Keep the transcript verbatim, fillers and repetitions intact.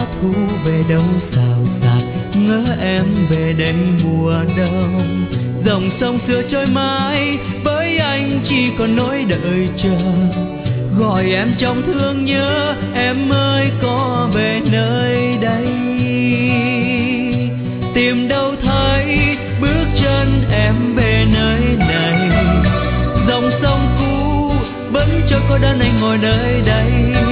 thu về đâu xào xạc, ngỡ em về đây mùa đông. Dòng sông xưa trôi mãi với anh chỉ còn nỗi đợi chờ, gọi em trong thương nhớ em ơi có về nơi đây. Tìm đâu thấy bước chân em về nơi này, dòng sông cũ vẫn cho có đơn anh ngồi nơi đây.